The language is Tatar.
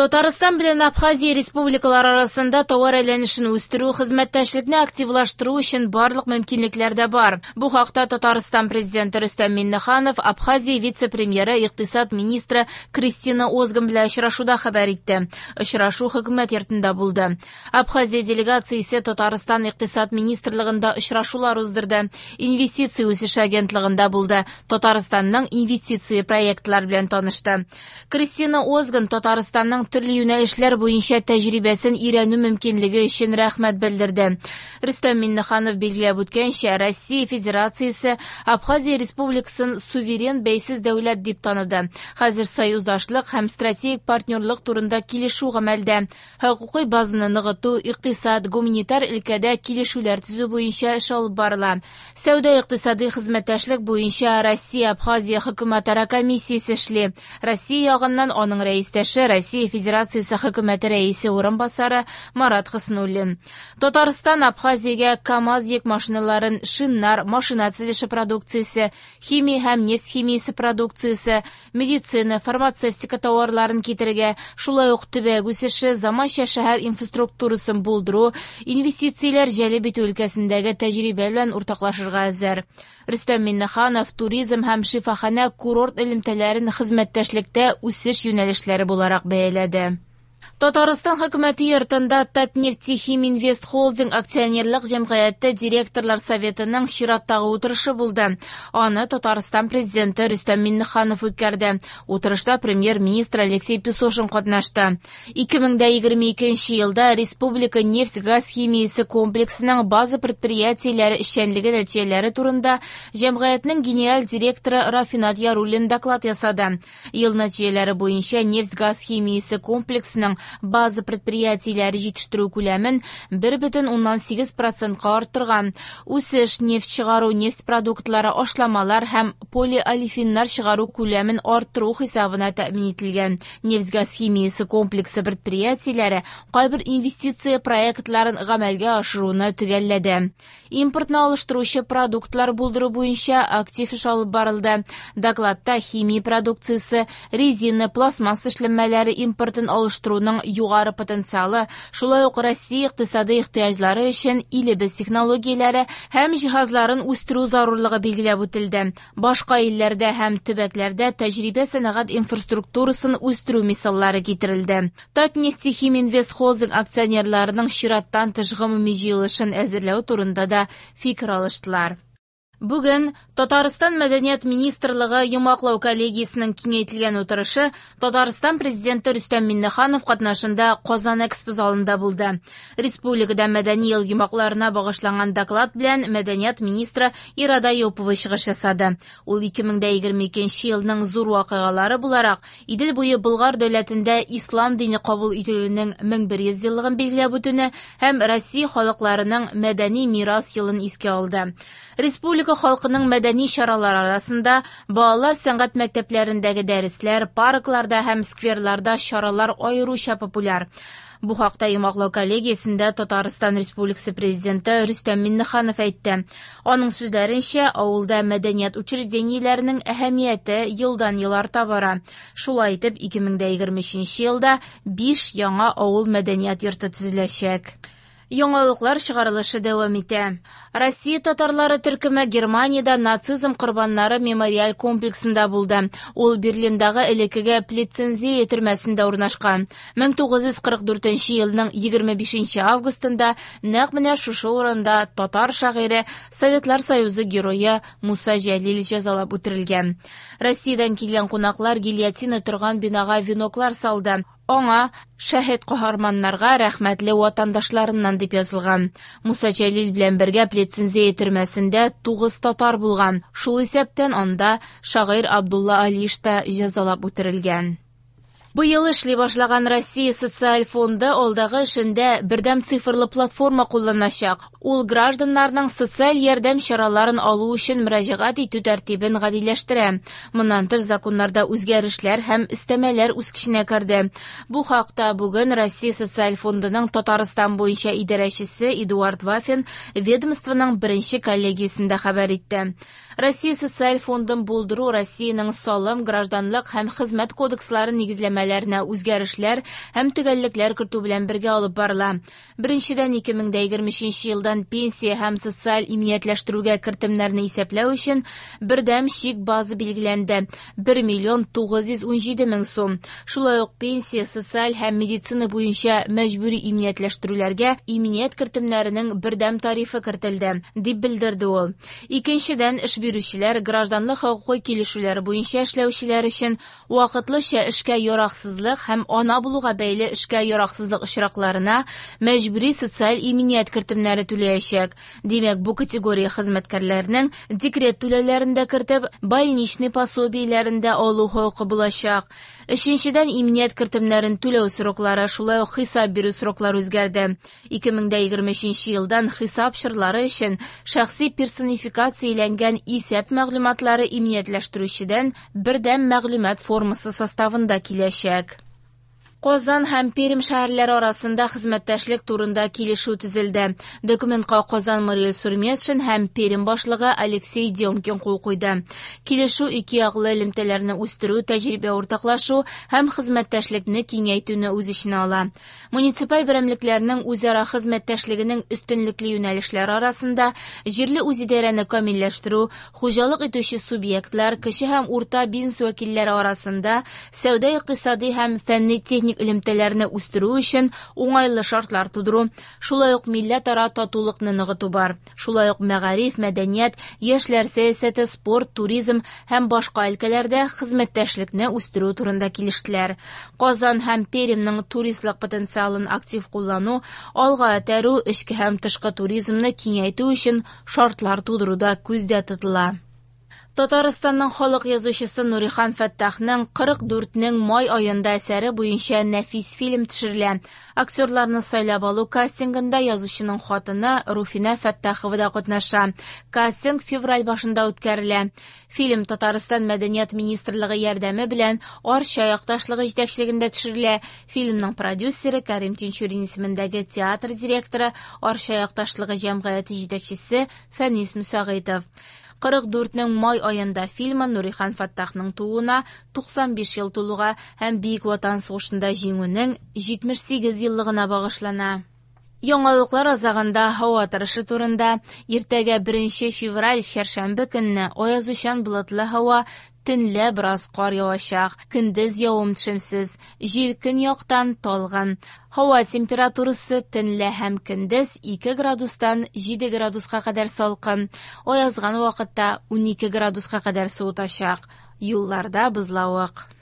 Татарстан белән Абхазия республикалар арасында товар әйләнешен үстерү, хезмәттәшлекне активлаштыру өчен барлык мөмкинлекләр дә бар. Бу хакта Татарстан президенты Рөстәм Миңнеханов Абхазия вице-премьеры, икътисад министры Кристина Озган белән очрашуда хәбәр итте. Очрашу хөкүмәт йортында булды. Абхазия делегациясе Татарстан икътисад министрлыгында очрашулар уздырды. Инвестиция үсеш агентлыгында булды. Татарстанның инвестиция проектлар белән танышты. Кристина Озган Татарстанның төрле юнәлешләр буенча тәҗрибәсен өйрәнү мөмкинлеге өчен рәхмәт белдерде. Рөстәм Миңнеханов билгеләп үткәнчә, Россия Федерациясе Абхазия республикасын суверен бәйсез дәүләт дип таныды. Хәзер союздашлык һәм стратегик партнерлык турында килешү гамәлдә. Хокукый базаны ныгыту, икътисад, гуманитар өлкәдә килешүләр төзү буенча эш алып барыла. Сәүдә-икътисади хезмәттәшлек буенча Россия Абхазия хөкүмәтара комиссиясе эшли. Россия ягыннан аның рәистәше Россия Федерациясе хөкүмәте рәисе урынбасары Марат Хыснуллин. Татарстан Абхазиягә КАМАЗ йөк машиналарын, шиннар, машина төзелеше продукциясе, химия һәм нефть химиясе продукциясе, медицина, фармацевтика товарларын китерергә, шулай ук төбәк үсеше, заманча шәһәр инфраструктурасын булдыру, инвестицияләр җәлеп итү өлкәсендәге тәҗрибә белән уртаклашырга әзер. Рөстәм Миңнеханов туризм һәм шифахана курорт элемтәләрен хезмәттәшлектә үсеш юнәлешләре буларак бәяләде. Татарстан хөкүмәте йортында Татнефтехим Инвест Холдинг акционерлык җәмгыяте директорлар советының чираттагы утырышы булды. Аны Татарстан президенты Рөстәм Миңнеханов үткәрде. Утырышта премьер-министр Алексей Песошин катнашты. 2022 елда республика нефть-газ химиясе комплексының база предприятиеләре эшчәнлеге нәтиҗәләре турында җәмгыятьнең генераль директоры Рафинат Яруллин доклад ясады. Ел нәтиҗәләре буенча нефть-газ химиясе комплексының база предприятиеләре җитештерү күләмен 1,8% арттырган. Үсеш нефть чыгару, нефть продуктлары, ашламалар һәм полиолефиннар чыгару күләмен арттыру хисабына тәэмин ителгән. Нефть-газ химиясе комплексы предприятиеләре кайбер инвестиция проектларын гамәлгә ашыруны төгәлләде. Импортны алыштыручы продуктлар булдыру буенча актив эш алып барылды. Докладта химия продукциясе, резина, пластмасс эшләнмәләре импортын алыштыруның югары потенциалы, шулай ук Россия икътисади ихтыяҗлары өчен илебез технологияләре һәм җиһазларын үстерү зарурлыгы билгеләп үтелде. Башка илләрдә һәм төбәкләрдә тәҗрибә сәнәгать инфраструктурасын үстерү мисаллары китерелде. Татнефтехим Инвест Холдинг акционерларының чираттан тыш гомуми җыелышын әзерләү турында да фикер алыштылар. Бүген Татарстан мәдәният министрлыгы йомаклау коллегиясенең киңәйтелгән утырышы Татарстан президенты Рөстәм Миңнеханов катнашында Казан экспо залында булды. Республикада мәдәни ел йомакларына багышланган доклад белән мәдәният министры Ирада Яупова чыгыш ясады. Ул 2022 елның зур вакыйгалары буларак Идел буе Болгар дәүләтендә ислам дине кабул ителүенең 1100 еллыгын билгеләп үтүне һәм Россия халыкларының мәдәни мирас елын искә алды. Республика халкының мәдәни чаралар арасында балалар сәнгать мәктәпләрендәге дәресләр, паркларда һәм скверларда чаралар аеруча популяр. Бу хакта йомаклау коллегиясендә Татарстан Республикасы президенты Рөстәм Миңнеханов әйтте. Аның сүзләренчә, авылда мәдәният учреждениеләренең әһәмияте елдан-ел арта бара. Шулай итеп, 2023 елда 5 яңа авыл мәдәният йорты төзеләчәк. Яңалыклар чыгарылышы дәвам итә. Россия татарлары төркеме Германиядә нацизм корбаннары мемориаль комплексында булды. Ул Берлиндагы элеккегә Плецензия төрмәсендә урнашкан. 1944 елның 25 августында нәкъ менә шушы урында татар шагыйре, Советлар Союзы герое Муса Җәлил җәзалап үтерелгән. Россиядән килгән кунаклар гильотина торган бинага веноклар салды. Аңа шәһид каһарманнарга рәхмәтле ватандашларыннан дип язылган. Муса Җәлил белән бергә Плецензия төрмәсендә 9 татар булган. Шул исәптән анда шагыйрь Абдулла Алиш та җәзалап үтерелгән. Быел эшли башлаган Россия социаль фонды алдагы эшендә бердәм цифрлы платформа кулланачак. Ул гражданнарның социаль ярдәм чараларын алу өчен мөрәҗәгать итү тәртибен гадиләштерә. Моннан тыш законнарда үзгәрешләр һәм истәмәләр үз көченә керде. Бу хакта бүген Россия социаль фондының Татарстан буенча идарәчесе Эдуард Вафин ведомствоның беренче коллегиясендә хәбәр итте. Россия социаль фондын булдыру Россиянең салым, гражданлык һәм хезмәт кодекслары нигезләмә төзелмәләренә үзгәрешләр һәм төгәллекләр кертү белән бергә алып барыла. Беренчедән 2023 елдан пенсия һәм социаль иминиятләштерүгә кертемнәрне исәпләү өчен бердәм шик базы билгеләнде. 1 миллион 917 мең сум. Шулай ук пенсия, социаль һәм медицина буенча мәҗбүри иминиятләштерүләргә иминият кертемнәренең бердәм тарифы кертелде, дип белдерде ул. Икенчедән, эш бирүчеләр гражданлык хокукы килешүләре буенча эшләүчеләр өчен вакытлыча эшкә яраксызлык һәм ана булуга бәйле эшкә яраксызлык очракларына мәҗбүри социаль иминият кертемнәре түләячәк. Димәк, бу категория хезмәткәрләренең декрет түләүләрендә кертеп, больничный пособиеләрендә алу хокукы булачак. Өченчедән, иминият кертемнәрен түләү сроклары, шулай ук хисап бирү сроклары үзгәрде. 2023 елдан хисап чырлары өчен шәхси персонификацияләнгән исәп мәгълүматлары иминиятләштерүчедән бердәм мәгълүмат формасы составында киләчәк. Казан һәм Пермь шәһәрләре арасында хезмәттәшлек турында килешү төзелде. Документка Казан мэры Сурметшин һәм Пермь башлыгы Алексей Демкин кул куйды. Килешү ике яклы элемтәләрне үстерү, тәҗрибә уртаклашу һәм хезмәттәшлекне киңәйтүне үз эченә ала. Муниципаль берәмлекләрнең үзара хезмәттәшлегенең өстенлекле юнәлешләре арасында җирле үзидарәне камилләштерү, хуҗалык итүче субъектлар, кече һәм урта бизнес вәкилләре арасында сәүдә-икътисади һәм фәнни-техник элемтәләрне үстерү өчен уңайлы шартлар тудыру, шулай ук милләт-ара татулыкны ныгыту бар. Шулай ук мәгариф, мәдәният, яшьләр сәясәте, спорт, туризм һәм башка өлкәләрдә хезмәттәшлекне үстерү турында килештеләр. Казан һәм Пермьнең туристлык потенциалын актив куллану, алга этәрү, эчке һәм тышкы туризмны киңәйтү өчен шартлар тудыруда күздә тотыла. Татарстанның халык язучысы Нурихан Фәттахның 44-нең май аенда әсәре буенча нәфис фильм төшерелә. Актерларны сайлап алу кастингында язучының хатыны Руфина Фәттахова да катнаша. Кастинг февраль башында үткәрелә. Фильм Татарстан мәдәният министрлыгы ярдәме белән Арча якташлыгы җитәкчелегендә төшерелә. Фильмның продюсеры Кәрим Тинчурин исемендәге театр директоры, Арча якташлыгы җәмгыяте җитәкчесе Фәнис Мусагыйтов. 44-нең май аенда фильмы Нурихан Фәттахның тууына 95 ел тулуга һәм Бөек Ватан сугышында җиңүнең 78 еллыгына багышлана. Яңалыклар азагында һава торышы турында. Иртәгә 1 февраль чәршәмбе көнне аязучан болытлы һава, төнлә бераз кар явачак, көндез явым-төшемсез, җил көньяктан талгын. Һава температурасы төнлә һәм көндез 2 градустан 7 градуска кадәр салкын. Аязган вакытта 12 градуска кадәр суытачак. Юлларда бозлавык.